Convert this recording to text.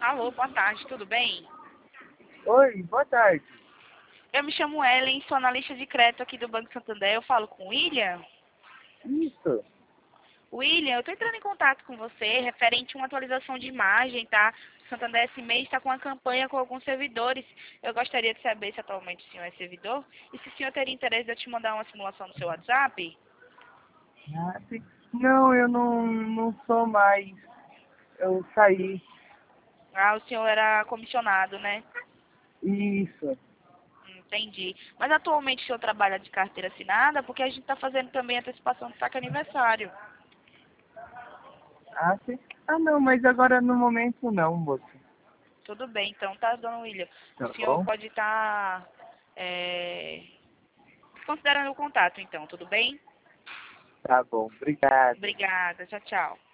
Alô, boa tarde, tudo bem? Oi, boa tarde. Eu me chamo Ellen, sou analista de crédito aqui do Banco Santander. Eu falo com o William. Isso. William, eu estou entrando em contato com você referente a uma atualização de imagem, tá? O Santander esse mês está com uma campanha com alguns servidores. Eu gostaria de saber se atualmente o senhor é servidor e se o senhor teria interesse de eu te mandar uma simulação no seu WhatsApp. Ah, sim. Não, eu não sou mais. Eu saí. Ah, o senhor era comissionado, né? Isso. Entendi. Mas atualmente o senhor trabalha de carteira assinada porque a gente está fazendo também antecipação do saque aniversário. Ah, sim. Ah, não, mas agora no momento não, moço. Tudo bem, então, tá, dona William? O Tá senhor bom? pode estar considerando o contato, então, tudo bem? Tá bom, obrigado. Obrigada, tchau, tchau.